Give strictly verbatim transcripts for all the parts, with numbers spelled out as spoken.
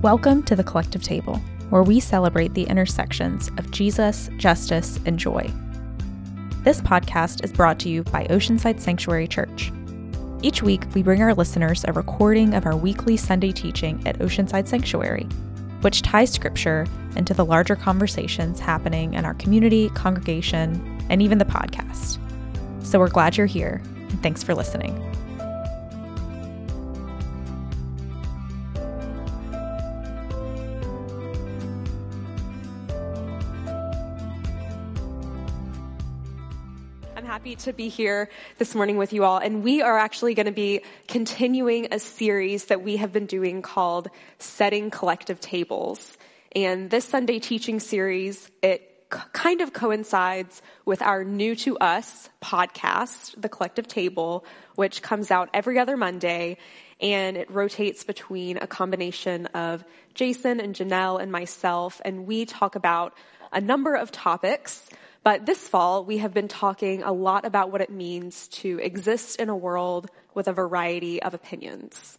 Welcome to the Collective Table, where we celebrate the intersections of Jesus, justice, and joy. This podcast is brought to you by Oceanside Sanctuary Church. Each week, we bring our listeners a recording of our weekly Sunday teaching at Oceanside Sanctuary, which ties Scripture into the larger conversations happening in our community, congregation, and even the podcast. So we're glad you're here, and thanks for listening. Happy to be here this morning with you all, and we are actually going to be continuing a series that we have been doing called Setting Collective Tables. And this Sunday teaching series, it c- kind of coincides with our New to Us podcast, The Collective Table, which comes out every other Monday, and it rotates between a combination of Jason and Janelle and myself, and we talk about a number of topics. But this fall, we have been talking a lot about what it means to exist in a world with a variety of opinions,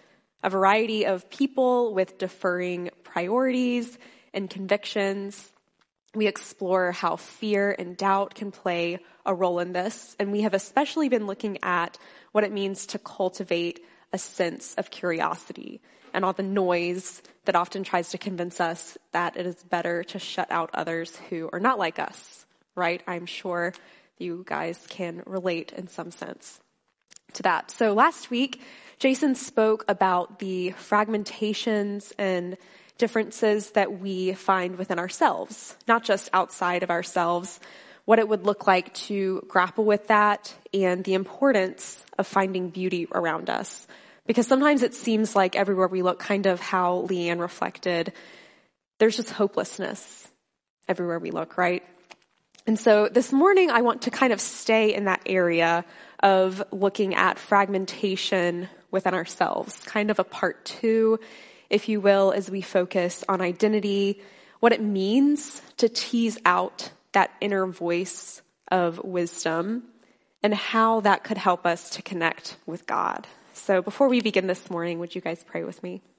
a variety of people with differing priorities and convictions. We explore how fear and doubt can play a role in this, and we have especially been looking at what it means to cultivate a sense of curiosity and all the noise that often tries to convince us that it is better to shut out others who are not like us. Right? I'm sure you guys can relate in some sense to that. So last week, Jason spoke about the fragmentations and differences that we find within ourselves, not just outside of ourselves, what it would look like to grapple with that and the importance of finding beauty around us. Because sometimes it seems like everywhere we look, kind of how Leanne reflected, there's just hopelessness everywhere we look, right? And so this morning, I want to kind of stay in that area of looking at fragmentation within ourselves, kind of a part two, if you will, as we focus on identity, what it means to tease out that inner voice of wisdom, and how that could help us to connect with God. So before we begin this morning, would you guys pray with me?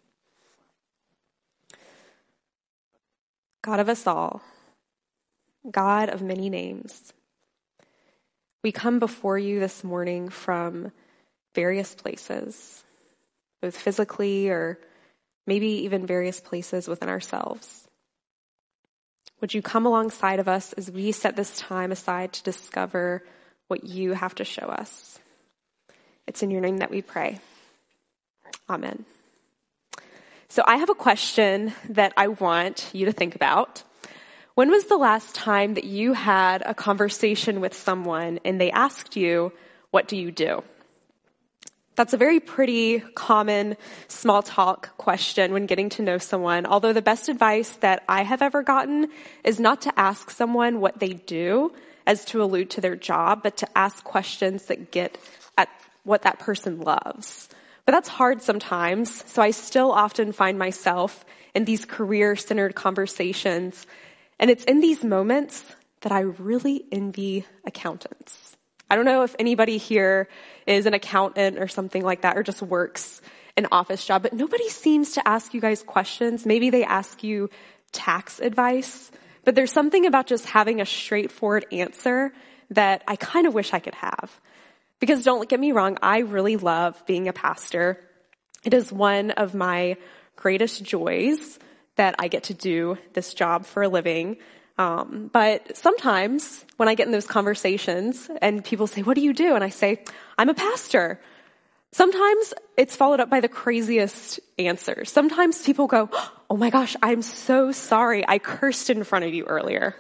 God of us all, God of many names, we come before you this morning from various places, both physically or maybe even various places within ourselves. Would you come alongside of us as we set this time aside to discover what you have to show us? It's in your name that we pray. Amen. So I have a question that I want you to think about. When was the last time that you had a conversation with someone and they asked you, what do you do? That's a very pretty common small talk question when getting to know someone, although the best advice that I have ever gotten is not to ask someone what they do as to allude to their job, but to ask questions that get at what that person loves. But that's hard sometimes, so I still often find myself in these career-centered conversations. And it's in these moments that I really envy accountants. I don't know if anybody here is an accountant or something like that, or just works an office job, but nobody seems to ask you guys questions. Maybe they ask you tax advice, but there's something about just having a straightforward answer that I kind of wish I could have. Because don't get me wrong, I really love being a pastor. It is one of my greatest joys that I get to do this job for a living. Um, but sometimes when I get in those conversations and people say, what do you do? And I say, I'm a pastor. Sometimes it's followed up by the craziest answers. Sometimes people go, oh my gosh, I'm so sorry. I cursed in front of you earlier.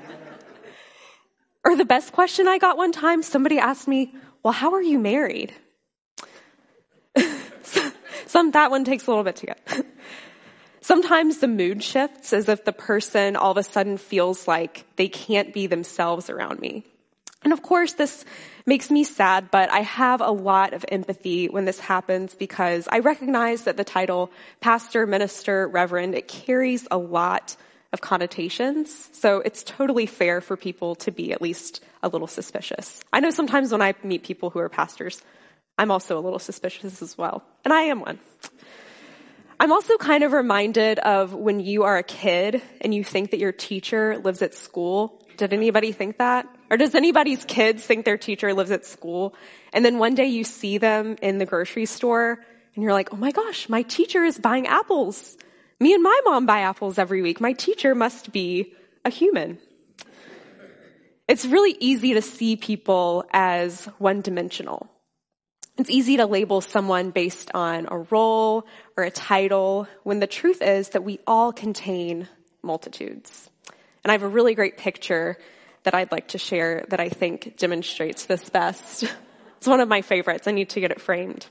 Or the best question I got one time, somebody asked me, well, how are you married? Some, that one takes a little bit to get. Sometimes the mood shifts as if the person all of a sudden feels like they can't be themselves around me. And of course, this makes me sad, but I have a lot of empathy when this happens because I recognize that the title pastor, minister, reverend, it carries a lot of connotations. So it's totally fair for people to be at least a little suspicious. I know sometimes when I meet people who are pastors, I'm also a little suspicious as well. And I am one. I'm also kind of reminded of when you are a kid and you think that your teacher lives at school. Did anybody think that? Or does anybody's kids think their teacher lives at school? And then one day you see them in the grocery store and you're like, oh my gosh, my teacher is buying apples. Me and my mom buy apples every week. My teacher must be a human. It's really easy to see people as one-dimensional. It's easy to label someone based on a role or a title, when the truth is that we all contain multitudes. And I have a really great picture that I'd like to share that I think demonstrates this best. It's one of my favorites. I need to get it framed.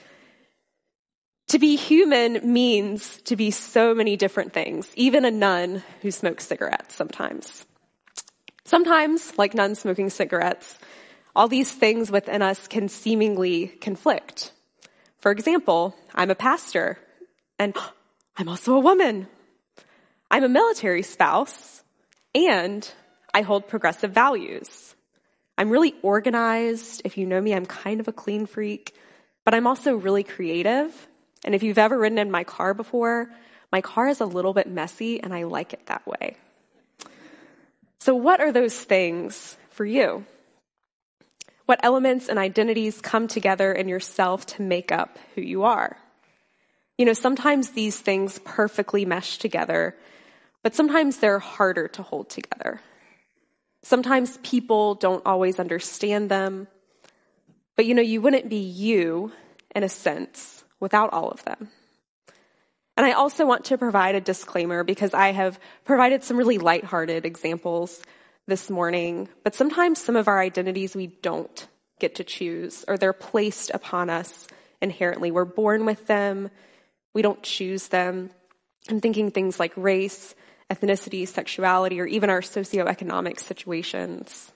To be human means to be so many different things, even a nun who smokes cigarettes sometimes. Sometimes, like nuns smoking cigarettes, all these things within us can seemingly conflict. For example, I'm a pastor, and I'm also a woman. I'm a military spouse, and I hold progressive values. I'm really organized. If you know me, I'm kind of a clean freak, but I'm also really creative. And if you've ever ridden in my car before, my car is a little bit messy, and I like it that way. So what are those things for you? What elements and identities come together in yourself to make up who you are? You know, sometimes these things perfectly mesh together, but sometimes they're harder to hold together. Sometimes people don't always understand them, but you know, you wouldn't be you, in a sense, without all of them. And I also want to provide a disclaimer because I have provided some really lighthearted examples this morning, but sometimes some of our identities we don't get to choose, or they're placed upon us inherently. We're born with them. We don't choose them. I'm thinking things like race, ethnicity, sexuality, or even our socioeconomic situations.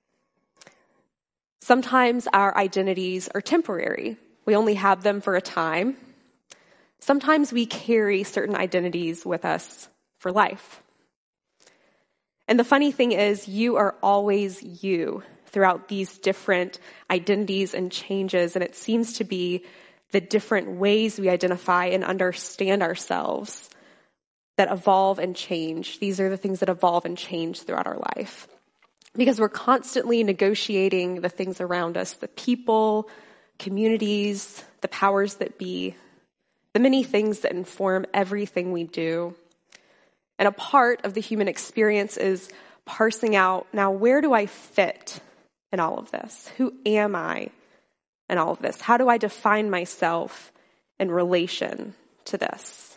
Sometimes our identities are temporary. We only have them for a time. Sometimes we carry certain identities with us for life. And the funny thing is, you are always you throughout these different identities and changes, and it seems to be the different ways we identify and understand ourselves that evolve and change. These are the things that evolve and change throughout our life. Because we're constantly negotiating the things around us, the people, communities, the powers that be, the many things that inform everything we do. And a part of the human experience is parsing out, now where do I fit in all of this? Who am I in all of this? How do I define myself in relation to this?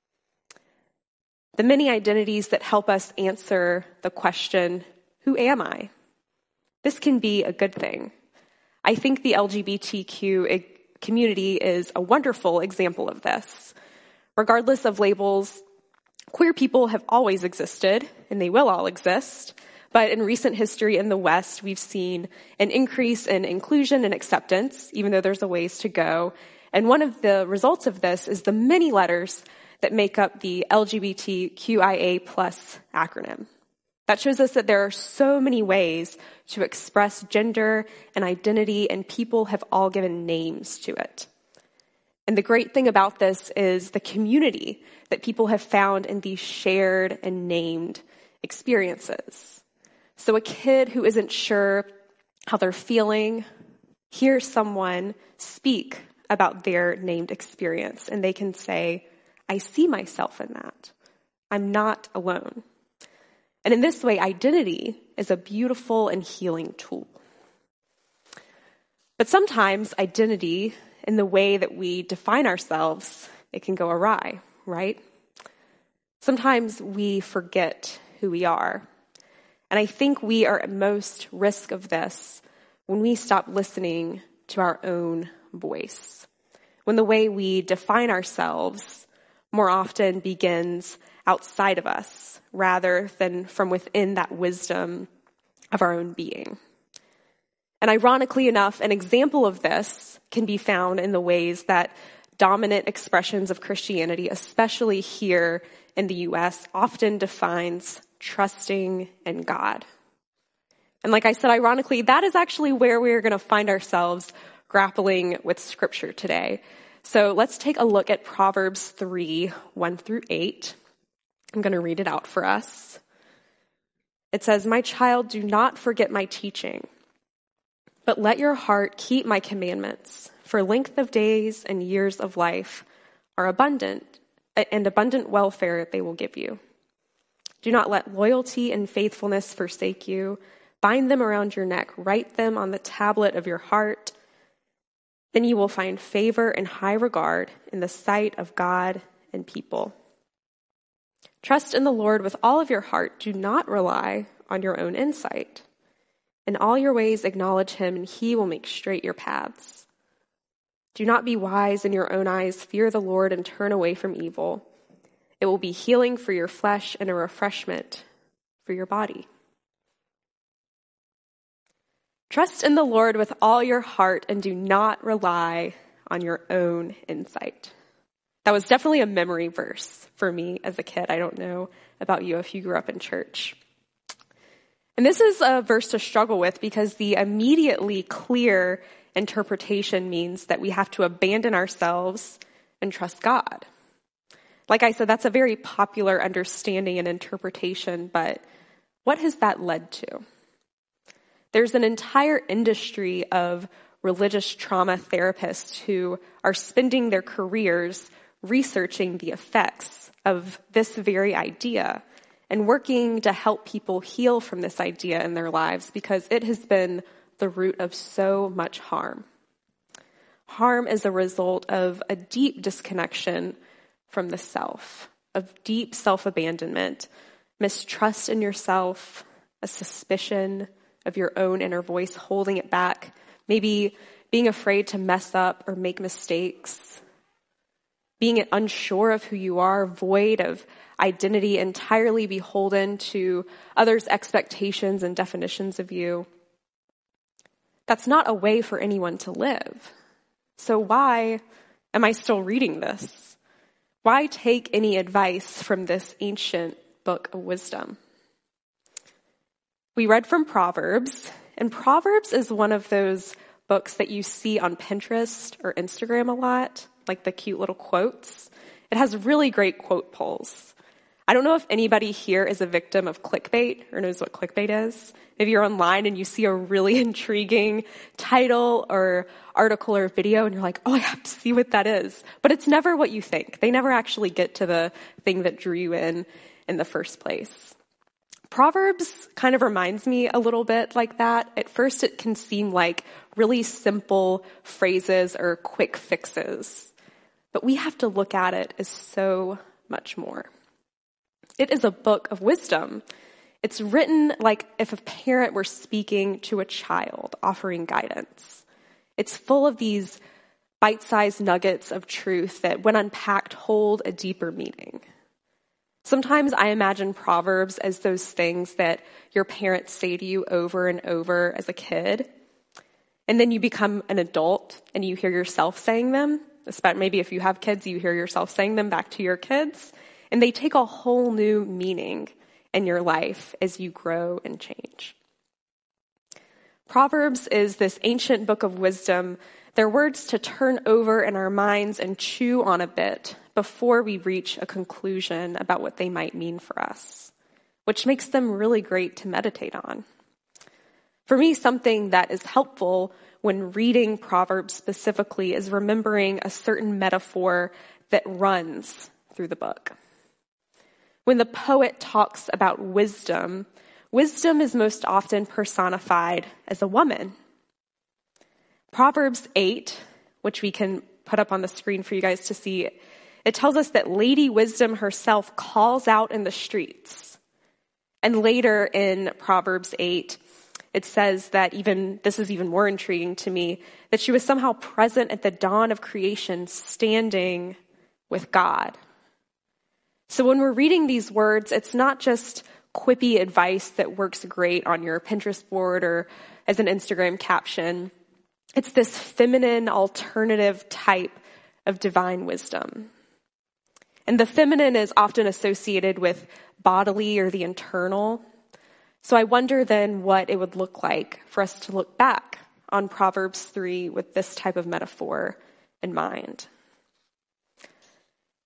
The many identities that help us answer the question, who am I? This can be a good thing. I think the L G B T Q community is a wonderful example of this. Regardless of labels, queer people have always existed, and they will all exist. But in recent history in the West, we've seen an increase in inclusion and acceptance, even though there's a ways to go. And one of the results of this is the many letters that make up the L G B T Q I A plus acronym. That shows us that there are so many ways to express gender and identity, and people have all given names to it. And the great thing about this is the community that people have found in these shared and named experiences. So a kid who isn't sure how they're feeling hears someone speak about their named experience, and they can say, I see myself in that. I'm not alone. And in this way, identity is a beautiful and healing tool. But sometimes identity, in the way that we define ourselves, it can go awry, right? Sometimes we forget who we are. And I think we are at most risk of this when we stop listening to our own voice. When the way we define ourselves more often begins outside of us rather than from within that wisdom of our own being. And ironically enough, an example of this can be found in the ways that dominant expressions of Christianity, especially here in the U S, often defines trusting in God. And like I said, ironically, that is actually where we're going to find ourselves grappling with Scripture today. So let's take a look at Proverbs three, one through eight. I'm going to read it out for us. It says, "My child, do not forget my teaching, but let your heart keep my commandments, for length of days and years of life are abundant, and abundant welfare they will give you. Do not let loyalty and faithfulness forsake you. Bind them around your neck, write them on the tablet of your heart. Then you will find favor and high regard in the sight of God and people. Trust in the Lord with all of your heart. Do not rely on your own insight. In all your ways acknowledge him, and he will make straight your paths. Do not be wise in your own eyes. Fear the Lord and turn away from evil. It will be healing for your flesh and a refreshment for your body. Trust in the Lord with all your heart and do not rely on your own insight." That was definitely a memory verse for me as a kid. I don't know about you if you grew up in church. And this is a verse to struggle with because the immediately clear interpretation means that we have to abandon ourselves and trust God. Like I said, that's a very popular understanding and interpretation, but what has that led to? There's an entire industry of religious trauma therapists who are spending their careers researching the effects of this very idea and working to help people heal from this idea in their lives because it has been the root of so much harm. Harm is a result of a deep disconnection from the self, of deep self-abandonment, mistrust in yourself, a suspicion of your own inner voice, holding it back, maybe being afraid to mess up or make mistakes, being unsure of who you are, void of identity, entirely beholden to others' expectations and definitions of you. That's not a way for anyone to live. So why am I still reading this? Why take any advice from this ancient book of wisdom? We read from Proverbs, and Proverbs is one of those books that you see on Pinterest or Instagram a lot, like the cute little quotes. It has really great quote polls. I don't know if anybody here is a victim of clickbait or knows what clickbait is. Maybe you're online and you see a really intriguing title or article or video and you're like, oh, I have to see what that is. But it's never what you think. They never actually get to the thing that drew you in in the first place. Proverbs kind of reminds me a little bit like that. At first, it can seem like really simple phrases or quick fixes. But we have to look at it as so much more. It is a book of wisdom. It's written like if a parent were speaking to a child, offering guidance. It's full of these bite-sized nuggets of truth that, when unpacked, hold a deeper meaning. Sometimes I imagine Proverbs as those things that your parents say to you over and over as a kid, and then you become an adult and you hear yourself saying them. Maybe if you have kids, you hear yourself saying them back to your kids, and they take a whole new meaning in your life as you grow and change. Proverbs is this ancient book of wisdom. They're words to turn over in our minds and chew on a bit before we reach a conclusion about what they might mean for us, which makes them really great to meditate on. For me, something that is helpful when reading Proverbs specifically is remembering a certain metaphor that runs through the book. When the poet talks about wisdom, wisdom is most often personified as a woman. Proverbs eight, which we can put up on the screen for you guys to see, it tells us that Lady Wisdom herself calls out in the streets. And later in Proverbs eight, it says that even, this is even more intriguing to me, that she was somehow present at the dawn of creation, standing with God. So when we're reading these words, it's not just quippy advice that works great on your Pinterest board or as an Instagram caption. It's this feminine alternative type of divine wisdom. And the feminine is often associated with bodily or the internal. So I wonder then what it would look like for us to look back on Proverbs three with this type of metaphor in mind.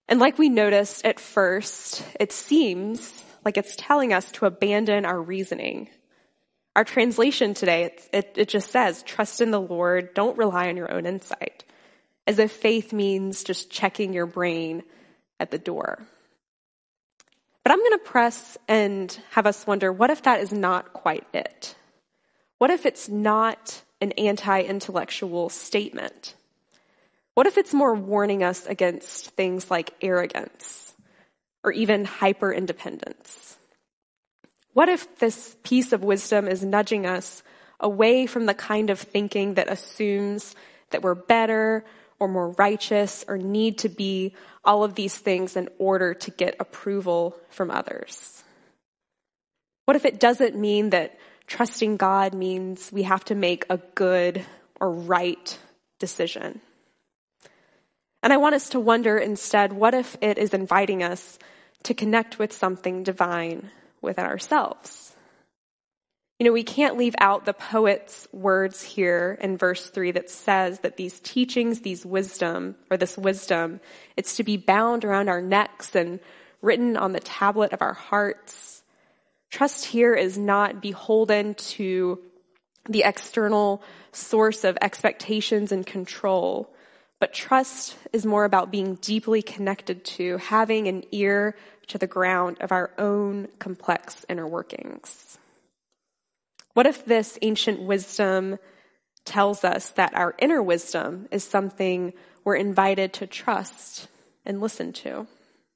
And like we noticed at first, it seems like it's telling us to abandon our reasoning. Our translation today, it, it, it just says, trust in the Lord, don't rely on your own insight, as if faith means just checking your brain at the door. But I'm going to press and have us wonder, what if that is not quite it? What if it's not an anti-intellectual statement? What if it's more warning us against things like arrogance or even hyper-independence? What if this piece of wisdom is nudging us away from the kind of thinking that assumes that we're better or more righteous or need to be all of these things in order to get approval from others? What if it doesn't mean that trusting God means we have to make a good or right decision? And I want us to wonder instead, what if it is inviting us to connect with something divine within ourselves? You know, we can't leave out the poet's words here in verse three that says that these teachings, these wisdom, or this wisdom, it's to be bound around our necks and written on the tablet of our hearts. Trust here is not beholden to the external source of expectations and control, but trust is more about being deeply connected to, having an ear to the ground of our own complex inner workings. What if this ancient wisdom tells us that our inner wisdom is something we're invited to trust and listen to?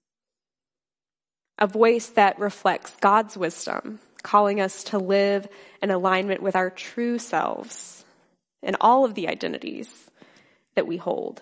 A voice that reflects God's wisdom, calling us to live in alignment with our true selves and all of the identities that we hold.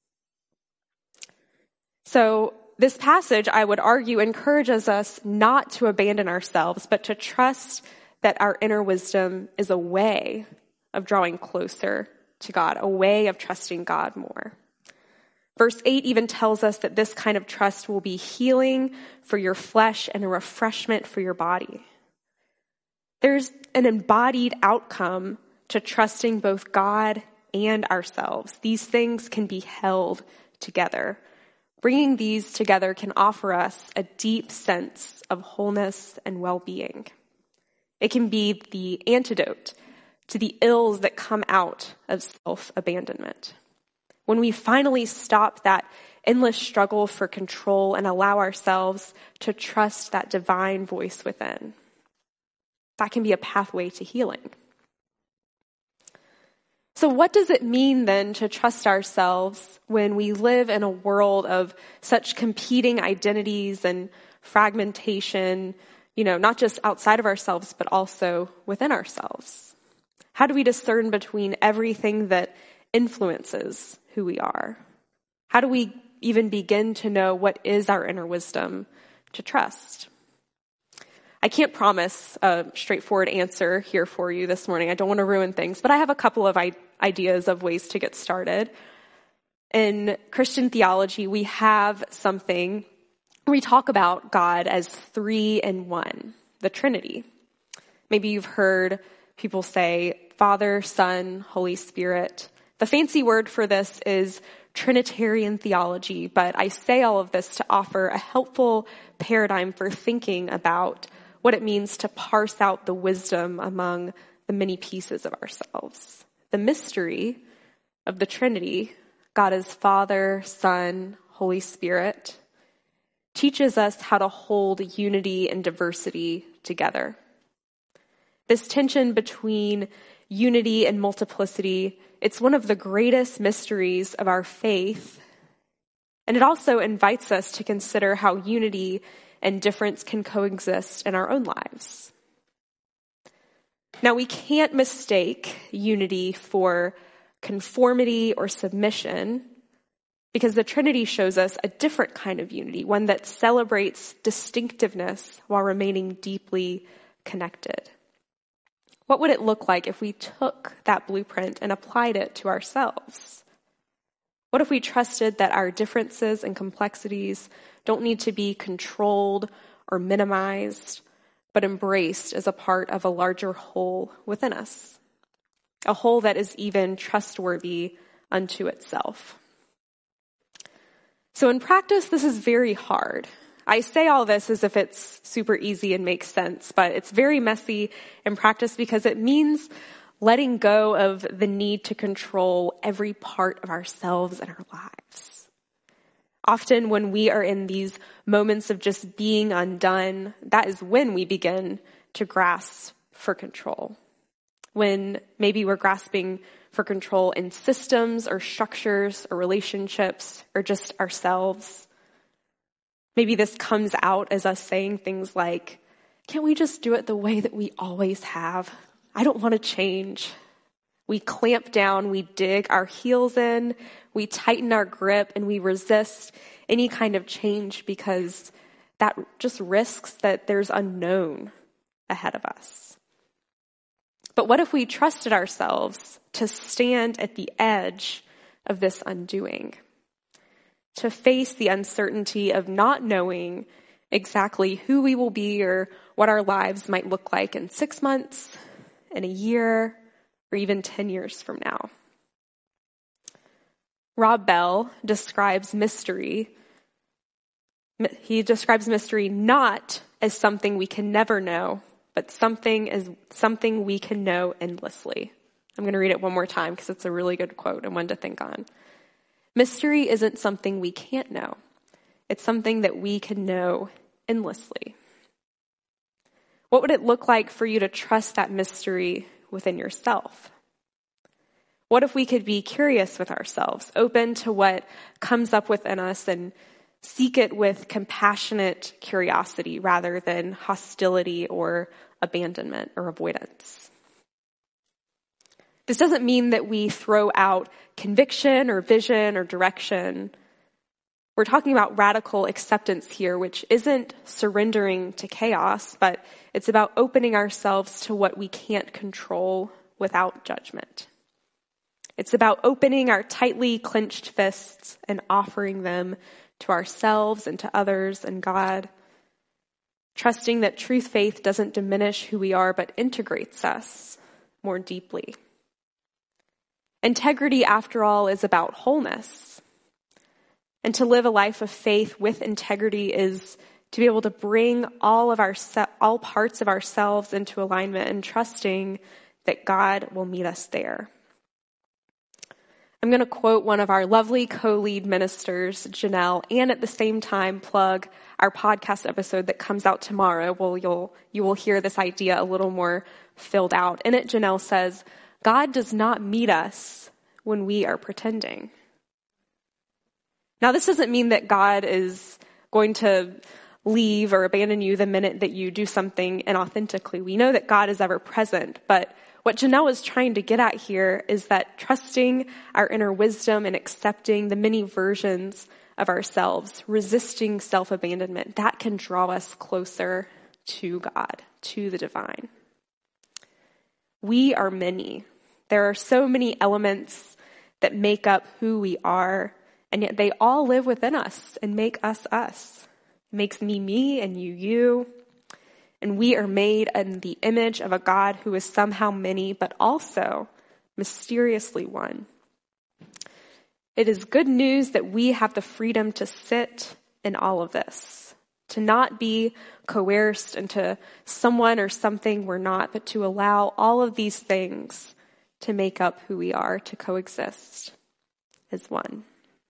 So this passage, I would argue, encourages us not to abandon ourselves, but to trust that our inner wisdom is a way of drawing closer to God, a way of trusting God more. Verse eight even tells us that this kind of trust will be healing for your flesh and a refreshment for your body. There's an embodied outcome to trusting both God and ourselves. These things can be held together. Bringing these together can offer us a deep sense of wholeness and well-being. It can be the antidote to the ills that come out of self-abandonment. When we finally stop that endless struggle for control and allow ourselves to trust that divine voice within, that can be a pathway to healing. So what does it mean then to trust ourselves when we live in a world of such competing identities and fragmentation, you know, not just outside of ourselves, but also within ourselves? How do we discern between everything that influences who we are? How do we even begin to know what is our inner wisdom to trust? I can't promise a straightforward answer here for you this morning. I don't want to ruin things, but I have a couple of I- ideas of ways to get started. In Christian theology, we have something, we talk about God as three in one, the Trinity. Maybe you've heard people say Father, Son, Holy Spirit. The fancy word for this is Trinitarian theology, but I say all of this to offer a helpful paradigm for thinking about what it means to parse out the wisdom among the many pieces of ourselves. The mystery of the Trinity, God as Father, Son, Holy Spirit, teaches us how to hold unity and diversity together. This tension between unity and multiplicity, it's one of the greatest mysteries of our faith. And it also invites us to consider how unity and difference can coexist in our own lives. Now, we can't mistake unity for conformity or submission, because the Trinity shows us a different kind of unity, one that celebrates distinctiveness while remaining deeply connected. What would it look like if we took that blueprint and applied it to ourselves? What if we trusted that our differences and complexities don't need to be controlled or minimized, but embraced as a part of a larger whole within us, a whole that is even trustworthy unto itself? So in practice, this is very hard. I say all this as if it's super easy and makes sense, but it's very messy in practice because it means letting go of the need to control every part of ourselves and our lives. Often when we are in these moments of just being undone, that is when we begin to grasp for control. When maybe we're grasping for control in systems or structures or relationships or just ourselves. Maybe this comes out as us saying things like, can't we just do it the way that we always have? I don't want to change. We clamp down, we dig our heels in, we tighten our grip, and we resist any kind of change because that just risks that there's unknown ahead of us. But what if we trusted ourselves to stand at the edge of this undoing? To face the uncertainty of not knowing exactly who we will be or what our lives might look like in six months, in a year, or even ten years from now. Rob Bell describes mystery. He describes mystery not as something we can never know, but something as something we can know endlessly. I'm going to read it one more time because it's a really good quote and one to think on. Mystery isn't something we can't know. It's something that we can know endlessly. What would it look like for you to trust that mystery within yourself? What if we could be curious with ourselves, open to what comes up within us and seek it with compassionate curiosity rather than hostility or abandonment or avoidance? This doesn't mean that we throw out conviction or vision or direction. We're talking about radical acceptance here, which isn't surrendering to chaos, but it's about opening ourselves to what we can't control without judgment. It's about opening our tightly clenched fists and offering them to ourselves and to others and God, trusting that truth faith doesn't diminish who we are, but integrates us more deeply. Integrity, after all, is about wholeness. And to live a life of faith with integrity is to be able to bring all of our all parts of ourselves into alignment and trusting that God will meet us there. I'm going to quote one of our lovely co-lead ministers, Janelle, and at the same time plug our podcast episode that comes out tomorrow. Well, you'll you will hear this idea a little more filled out. In it, Janelle says, God does not meet us when we are pretending. Now, this doesn't mean that God is going to leave or abandon you the minute that you do something inauthentically. We know that God is ever present, but what Janelle is trying to get at here is that trusting our inner wisdom and accepting the many versions of ourselves, resisting self-abandonment, that can draw us closer to God, to the divine. We are many. There are so many elements that make up who we are, and yet they all live within us and make us us. It makes me me and you you. And we are made in the image of a God who is somehow many, but also mysteriously one. It is good news that we have the freedom to sit in all of this, to not be coerced into someone or something we're not, but to allow all of these things to make up who we are, to coexist as one.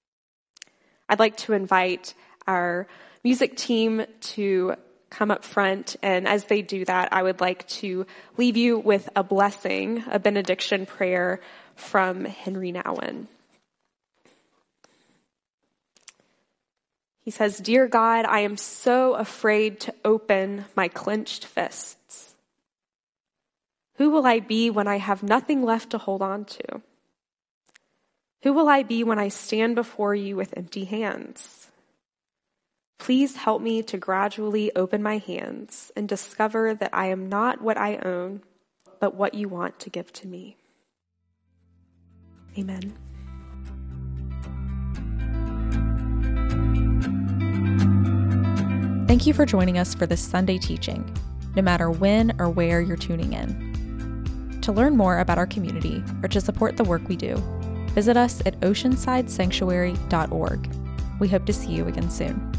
I'd like to invite our music team to come up front, and as they do that, I would like to leave you with a blessing, a benediction prayer from Henry Nouwen. He says, "Dear God, I am so afraid to open my clenched fists. Who will I be when I have nothing left to hold on to? Who will I be when I stand before you with empty hands? Please help me to gradually open my hands and discover that I am not what I own, but what you want to give to me. Amen." Thank you for joining us for this Sunday teaching, no matter when or where you're tuning in. To learn more about our community or to support the work we do, visit us at oceanside sanctuary dot org. We hope to see you again soon.